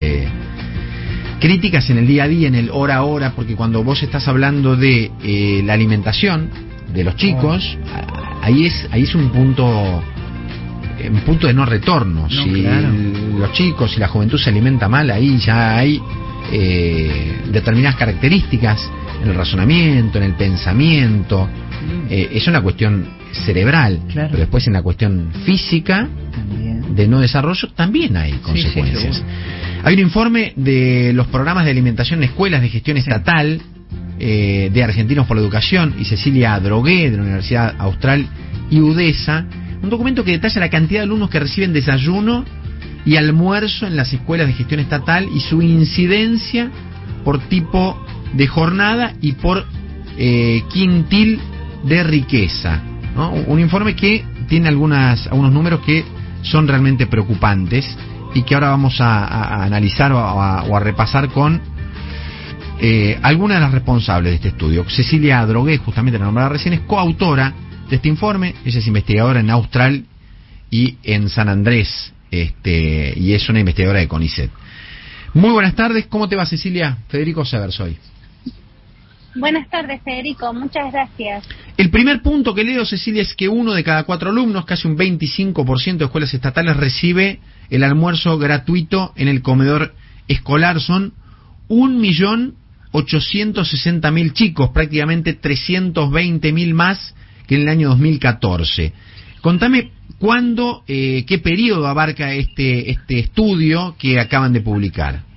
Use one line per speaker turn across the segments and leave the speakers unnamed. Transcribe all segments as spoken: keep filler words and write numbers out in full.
eh, críticas en el día a día, en el hora a hora, porque cuando vos estás hablando de eh, la alimentación de los chicos, oh. ahí es ahí es un punto un punto de no retorno. No, si claro. los chicos y la juventud se alimenta mal, ahí ya hay eh, determinadas características en el razonamiento, en el pensamiento. Mm. Eh, es una cuestión cerebral, claro. pero después en la cuestión física también. De no desarrollo también hay consecuencias. Sí, sí, hay un informe de los programas de alimentación en escuelas de gestión estatal sí. eh, de Argentinos por la Educación y Cecilia Drogué de la Universidad Austral y UDESA, un documento que detalla la cantidad de alumnos que reciben desayuno y almuerzo en las escuelas de gestión estatal y su incidencia por tipo de jornada y por eh, quintil de riqueza, ¿no? Un informe que tiene algunas algunos números que son realmente preocupantes y que ahora vamos a, a, a analizar o a, o a repasar con eh, algunas de las responsables de este estudio. Cecilia Drogué, justamente la nombrada recién, es coautora de este informe. Ella es investigadora en Austral y en San Andrés, este, y es una investigadora de CONICET. Muy buenas tardes, ¿cómo te va, Cecilia? Federico Sever soy.
Buenas tardes, Federico, muchas gracias.
El primer punto que leo, Cecilia, es que uno de cada cuatro alumnos, casi un veinticinco por ciento de escuelas estatales, recibe el almuerzo gratuito en el comedor escolar. Son un millón ochocientos sesenta mil chicos, prácticamente trescientos veinte mil más que en el año dos mil catorce. Contame cuándo, eh, qué periodo abarca este este estudio que acaban de publicar.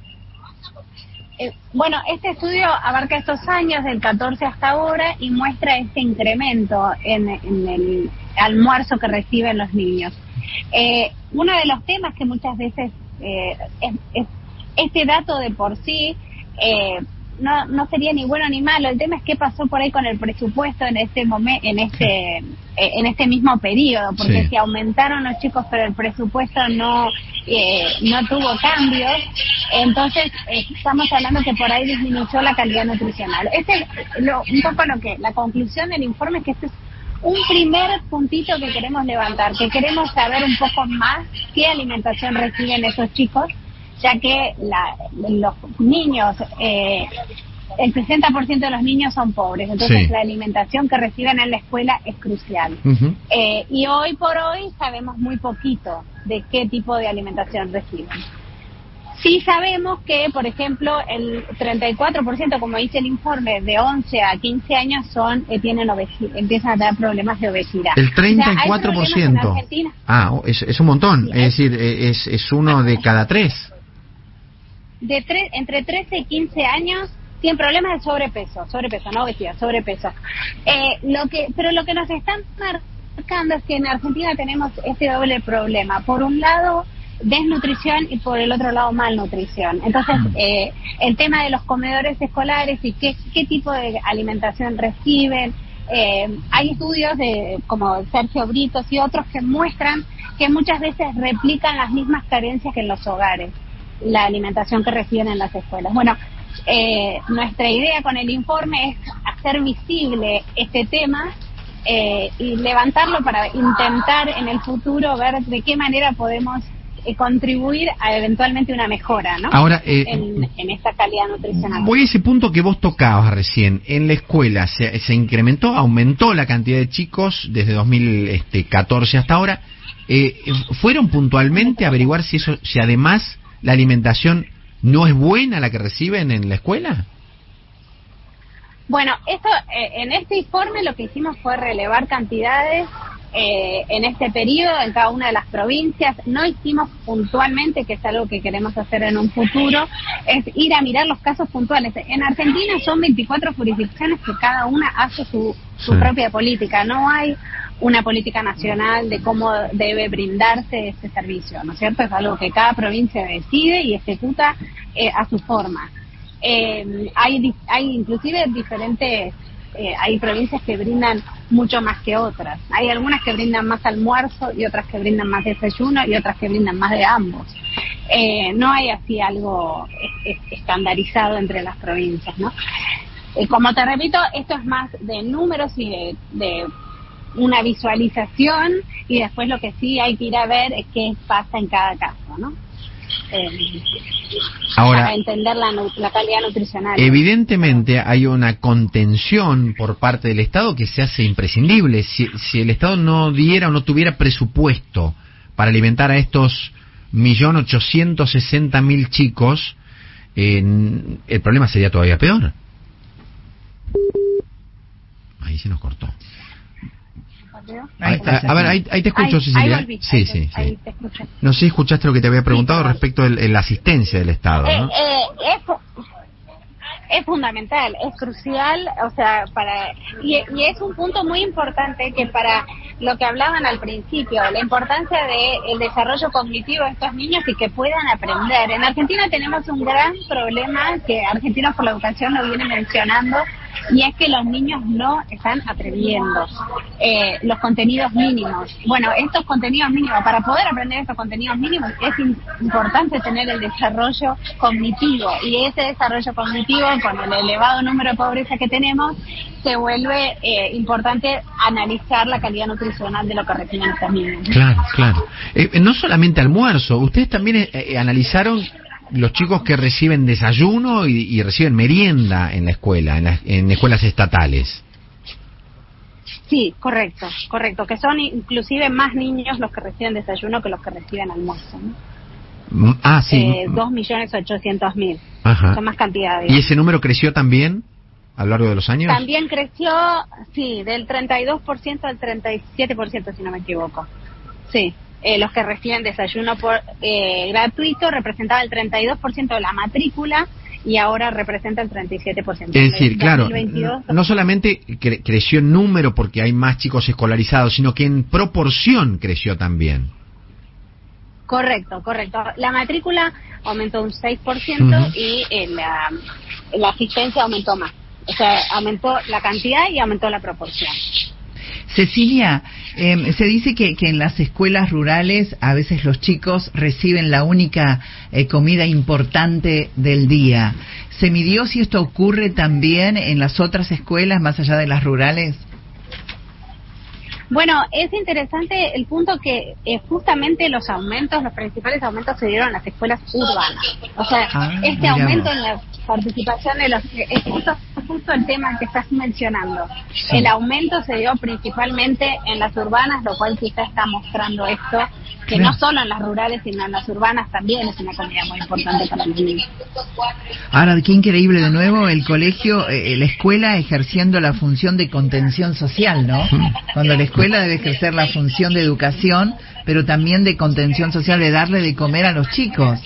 Eh, bueno, este estudio abarca estos años, del catorce hasta ahora, y muestra este incremento en, en el almuerzo que reciben los niños. Eh, uno de los temas que muchas veces eh, es, es este dato de por sí eh, no no sería ni bueno ni malo. El tema es qué pasó por ahí con el presupuesto en este momento, en este eh, en este mismo periodo, porque sí. si aumentaron los chicos pero el presupuesto no eh, no tuvo cambios, entonces eh, estamos hablando que por ahí disminuyó la calidad nutricional. Este lo, un poco lo que la conclusión del informe es que este es un primer puntito que queremos levantar, que queremos saber un poco más qué alimentación reciben esos chicos, ya que la, los niños, eh, el sesenta por ciento de los niños son pobres, entonces sí. la alimentación que reciben en la escuela es crucial. Uh-huh. Eh, y hoy por hoy sabemos muy poquito de qué tipo de alimentación reciben. Sí sabemos que, por ejemplo, el treinta y cuatro por ciento, como dice el informe, de once a quince años son eh, tienen obesidad, empiezan a tener problemas de obesidad.
El treinta y cuatro por ciento.
O sea, en
ah, es, es un montón. Sí, es, es decir, es, es uno de cada tres.
De tres, entre trece y quince años tienen problemas de sobrepeso, sobrepeso, no obesidad, sobrepeso. Eh, lo que, pero lo que nos están marcando es que en Argentina tenemos este doble problema. Por un lado, desnutrición, y por el otro lado, malnutrición. Entonces, eh, el tema de los comedores escolares y qué, qué tipo de alimentación reciben. Eh, hay estudios de como Sergio Britos y otros que muestran que muchas veces replican las mismas carencias que en los hogares, la alimentación que reciben en las escuelas. Bueno, eh, nuestra idea con el informe es hacer visible este tema eh, y levantarlo para intentar en el futuro ver de qué manera podemos eh, contribuir a eventualmente una mejora, ¿no?
Ahora, eh,
en, en esta calidad nutricional.
Voy a ese punto que vos tocabas recién. En la escuela se, se incrementó, aumentó la cantidad de chicos desde dos mil catorce hasta ahora. Eh, ¿Fueron puntualmente a averiguar si eso, si además la alimentación no es buena la que reciben en la escuela?
Bueno, esto eh, en este informe lo que hicimos fue relevar cantidades eh, en este periodo en cada una de las provincias. No hicimos puntualmente, que es algo que queremos hacer en un futuro, es ir a mirar los casos puntuales. En Argentina son veinticuatro jurisdicciones que cada una hace su, su sí. propia política. No hay una política nacional de cómo debe brindarse este servicio, ¿no es cierto? Es algo que cada provincia decide y ejecuta eh, a su forma. Eh, hay, hay inclusive diferentes, eh, hay provincias que brindan mucho más que otras. Hay algunas que brindan más almuerzo y otras que brindan más desayuno y otras que brindan más de ambos. Eh, no hay así algo es, es estandarizado entre las provincias, ¿no? Eh, como te repito, esto es más de números y de, de una visualización, y después lo que sí hay que ir a ver es qué pasa en cada caso, ¿no? eh,
Ahora,
para entender la, la calidad nutricional.
Evidentemente hay una contención por parte del Estado que se hace imprescindible. Si, si el Estado no diera o no tuviera presupuesto para alimentar a estos un millón ochocientos sesenta mil chicos, eh, el problema sería todavía peor. Ahí se nos cortó. Ahí, a, a ver, ahí, ahí te escucho, ahí, Cecilia.
Ahí volví,
sí,
ahí,
sí,
ahí
sí.
te escuché.
No sé si escuchaste lo que te había preguntado
sí,
respecto de la asistencia del Estado, ¿no?
Eh, eh, es, es fundamental, es crucial, o sea, para y, y es un punto muy importante que para lo que hablaban al principio, la importancia del de desarrollo cognitivo de estos niños y que puedan aprender. En Argentina tenemos un gran problema que Argentinos por la Educación lo viene mencionando, y es que los niños no están aprendiendo eh, los contenidos mínimos. Bueno, estos contenidos mínimos, para poder aprender estos contenidos mínimos es in- importante tener el desarrollo cognitivo, y ese desarrollo cognitivo, con el elevado número de pobreza que tenemos, se vuelve eh, importante analizar la calidad nutricional de lo que reciben estos niños.
Claro, claro. Eh, no solamente almuerzo, ustedes también eh, eh, analizaron los chicos que reciben desayuno y, y reciben merienda en la escuela, en, la, en escuelas estatales.
Sí, correcto, correcto, que son inclusive más niños los que reciben desayuno que los que reciben almuerzo, ¿no?
Ah, sí.
Eh, dos millones ochocientos mil. Son más cantidades.
¿Y ese número creció también a lo largo de los años?
También creció, sí, del treinta y dos por ciento al treinta y siete por ciento, si no me equivoco. Sí. Eh, los que reciben desayuno por eh, gratuito representaba el treinta y dos por ciento de la matrícula y ahora representa el treinta y siete por ciento.
Es decir, claro, no solamente cre- creció en número porque hay más chicos escolarizados, sino que en proporción creció también.
Correcto, correcto. La matrícula aumentó un seis por ciento uh-huh. y eh, la, la asistencia aumentó más. O sea, aumentó la cantidad y aumentó la proporción.
Cecilia, eh, se dice que, que en las escuelas rurales a veces los chicos reciben la única eh, comida importante del día. ¿Se midió si esto ocurre también en las otras escuelas más allá de las rurales?
Bueno, es interesante el punto que eh, justamente los aumentos, los principales aumentos se dieron en las escuelas urbanas. O sea, ah, este aumento en la participación de los... Es justo, justo el tema que estás mencionando. Sí. El aumento se dio principalmente en las urbanas, lo cual quizá está mostrando esto, que no solo en las rurales, sino en las urbanas también es una comida muy importante para los niños.
Ahora, qué increíble de nuevo el colegio, eh, la escuela ejerciendo la función de contención social, ¿no? Cuando la escuela debe ejercer la función de educación, pero también de contención social, de darle de comer a los chicos.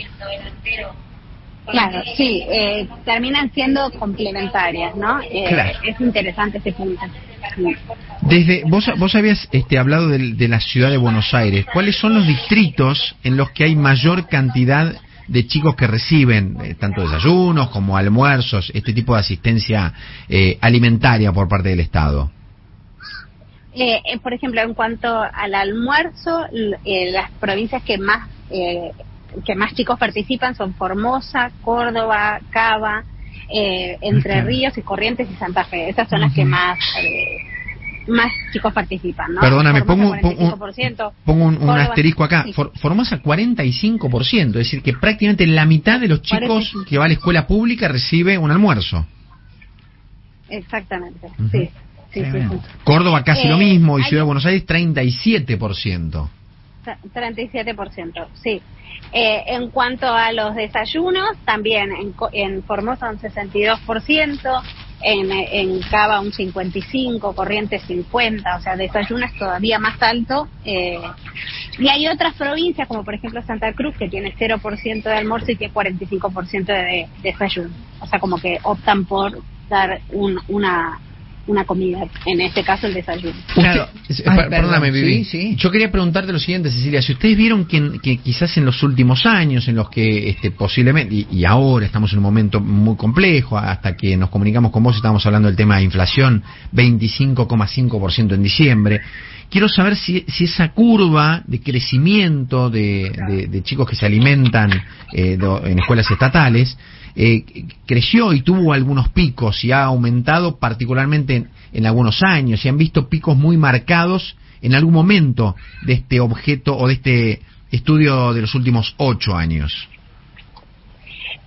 Claro, sí, eh, terminan siendo complementarias, ¿no? Eh, claro. Es interesante ese punto.
Desde vos vos habías este hablado de, de la ciudad de Buenos Aires. ¿Cuáles son los distritos en los que hay mayor cantidad de chicos que reciben eh, tanto desayunos como almuerzos, este tipo de asistencia eh, alimentaria por parte del Estado?
Eh, eh, por ejemplo, en cuanto al almuerzo, eh, las provincias que más eh, que más chicos participan son Formosa, Córdoba, Cava, eh, Entre Ríos y Corrientes y Santa Fe. Esas son las que más eh, más chicos participan, ¿no?
Perdóname, pongo, pongo, pongo un, un
Córdoba,
asterisco acá.
sí.
For, Formosa cuarenta y cinco por ciento, es decir, que prácticamente la mitad de los chicos cuarenta y cinco que va a la escuela pública recibe un almuerzo.
Exactamente, uh-huh. sí. Sí, sí, sí.
Córdoba casi eh, lo mismo y
hay...
Ciudad de Buenos Aires treinta y siete por ciento.
treinta y siete por ciento, sí. Eh, en cuanto a los desayunos, también en, en Formosa un sesenta y dos por ciento, en, en Cava un cincuenta y cinco por ciento, Corrientes cincuenta por ciento, o sea, desayuno es todavía más alto. Eh, y hay otras provincias, como por ejemplo Santa Cruz, que tiene cero por ciento de almuerzo y tiene cuarenta y cinco por ciento de, de desayuno. O sea, como que optan por dar un, una... una comida, en este caso el desayuno.
Claro. Usted, Ay, perdóname, Vivi. Sí, sí. Yo quería preguntarte lo siguiente, Cecilia, si ustedes vieron que, que quizás en los últimos años, en los que este, posiblemente, y, y ahora estamos en un momento muy complejo, hasta que nos comunicamos con vos, estábamos hablando del tema de inflación, veinticinco coma cinco por ciento en diciembre, quiero saber si, si esa curva de crecimiento de, de, de chicos que se alimentan eh, de, en escuelas estatales, Eh, creció y tuvo algunos picos y ha aumentado particularmente en, en algunos años, y han visto picos muy marcados en algún momento de este objeto o de este estudio de los últimos ocho años.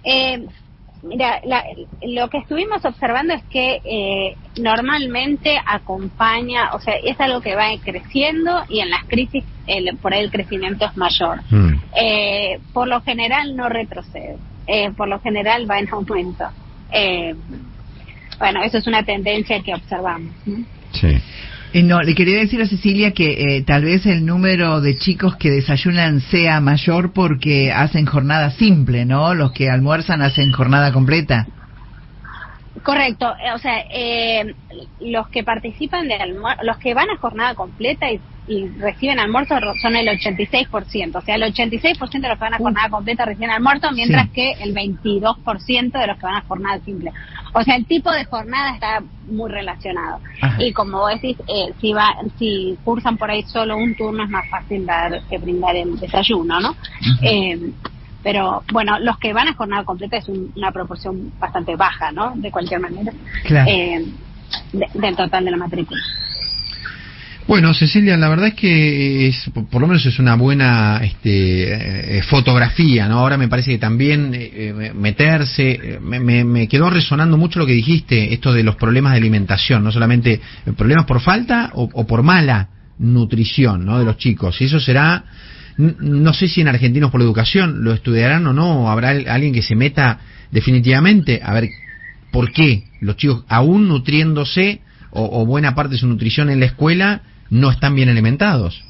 Eh, mira, la, lo que estuvimos observando es que eh, normalmente acompaña, o sea, es algo que va creciendo y en las crisis el, por ahí el crecimiento es mayor. Mm. Eh, por lo general no retrocede, eh, por lo general va en aumento. Eh, bueno, eso es una tendencia que observamos, ¿no?
Sí.
Eh, no, le quería decir a Cecilia que eh, tal vez el número de chicos que desayunan sea mayor porque hacen jornada simple, ¿no? Los que almuerzan hacen jornada completa.
Correcto, o sea, eh, los que participan de almuerzo, los que van a jornada completa y, y reciben almuerzo son el ochenta y seis por ciento, o sea, el ochenta y seis por ciento de los que van a jornada completa reciben almuerzo, mientras sí. que el veintidós por ciento de los que van a jornada simple. O sea, el tipo de jornada está muy relacionado. Ajá. Y como vos decís, eh, si va, si cursan por ahí solo un turno es más fácil dar que brindar el desayuno, ¿no? Eh, pero bueno, los que van a jornada completa es un, una proporción bastante baja, ¿no? De cualquier manera, claro. eh, de, del total de la matrícula.
Bueno, Cecilia, la verdad es que es, por lo menos es una buena este, eh, fotografía, ¿no? Ahora me parece que también eh, meterse, me, me, me quedó resonando mucho lo que dijiste, esto de los problemas de alimentación, no solamente problemas por falta o, o por mala nutrición, ¿no? De los chicos, y eso será, no sé si en Argentinos por la Educación lo estudiarán o no, o habrá alguien que se meta definitivamente a ver por qué los chicos, aún nutriéndose o, o buena parte de su nutrición en la escuela, no están bien alimentados.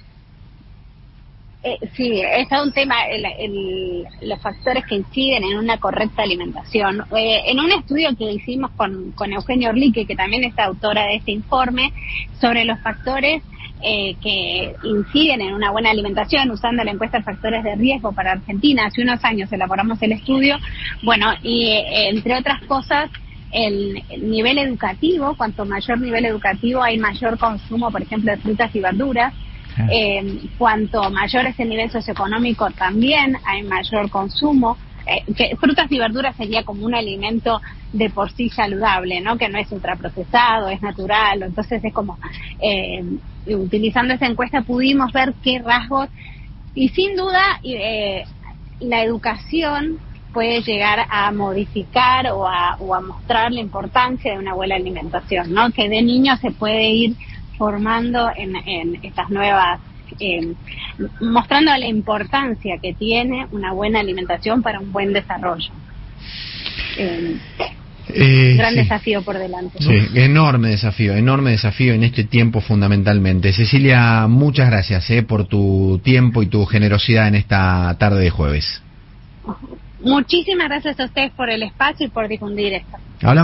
Eh, sí, es un tema, el, el, los factores que inciden en una correcta alimentación. Eh, en un estudio que hicimos con, con Eugenia Orlique, que también es autora de este informe, sobre los factores eh, que inciden en una buena alimentación, usando la encuesta de factores de riesgo para Argentina, hace unos años elaboramos el estudio, bueno, y eh, entre otras cosas, El, el nivel educativo, cuanto mayor nivel educativo hay mayor consumo, por ejemplo, de frutas y verduras. Ah. Eh, cuanto mayor es el nivel socioeconómico también hay mayor consumo. Eh, que frutas y verduras sería como un alimento de por sí saludable, ¿no? Que no es ultraprocesado, es natural. Entonces es como, eh, utilizando esa encuesta pudimos ver qué rasgos, y sin duda eh, la educación puede llegar a modificar o a, o a mostrar la importancia de una buena alimentación, ¿no? Que de niño se puede ir formando en, en estas nuevas, eh, mostrando la importancia que tiene una buena alimentación para un buen desarrollo. Eh, eh, gran sí. desafío por delante.
Sí, enorme desafío, enorme desafío en este tiempo fundamentalmente. Cecilia, muchas gracias eh, por tu tiempo y tu generosidad en esta tarde de jueves.
Muchísimas gracias a ustedes por el espacio y por difundir esto.
Hablamos